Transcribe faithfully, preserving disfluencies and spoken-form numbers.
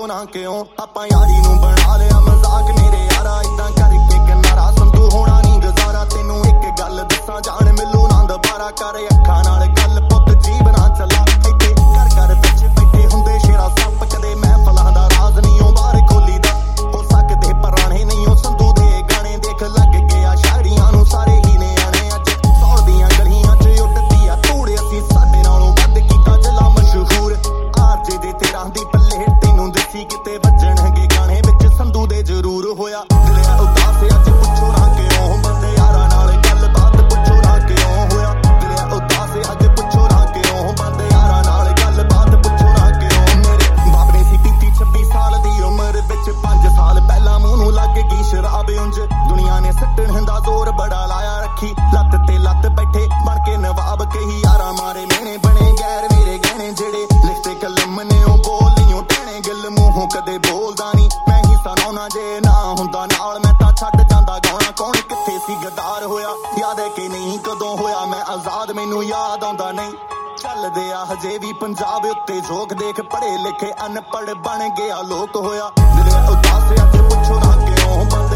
ना क्यों आपां यारी नूं बना लिया मजाक मेरे यारा इदां करके किनारा संधू होना नहीं गुजारा तेनू एक गल दसां जान मिलू ना दोबारा कर अखां नाल गल पुत जीव ना चला इत्थे घर घर पिछे बैठे हुंदे शेरा सप कदे महफलां दा राज नहीं ओ बाहर खोली दा हो सकदे पुराने नहीं ओ संधू दे गाने देख लग गया शायरियां नूं सारे ही ने आने अज सौर दियां गलियां च उड्डदी आ तूड़े असीं साडे नालों वध कीता जला मशहूर आरजे दे तेरां दी पल्ले तैनूं दसी किते वजणगे गाने विच संधू दे जरूर होया दिल उदास अज पुछो ना क्यों बंदे यारां नाल गलबात पुछो ना क्यों होया दिल उदास अज पुछो ना क्यों बंदे यारां नाल गलबात पुछो ना क्यों मेरे बाप ने सी तीती छब्बी साल दी उम्र विच पांच साल पहला मूंह नूं लग गई शराब उंज दुनिया ने सट्टण दा जोर बड़ा लाया रखी लत ते लत बैठे बन के नवाब कही यारां मारे मेने बने गैर मेरे गहने जेड़े लिखते कलम ने ओ बोल नहीं टहने गिल मूंहों कदे बोलदा नहीं मैं ही सुनाउणा जे ना हुंदा नाल मैं तां छड्ड जांदा गाउणा कौन कित्थे सी गद्दार होया याद है कि नहीं कदों होया मैं आजाद मैनू याद आउंदा नहीं चलदे आ हजे भी पंजाब उत्ते जोक देख पढ़े लिखे अनपढ़ बन गया लोक होया दिल उदास अज पुछो ना क्यों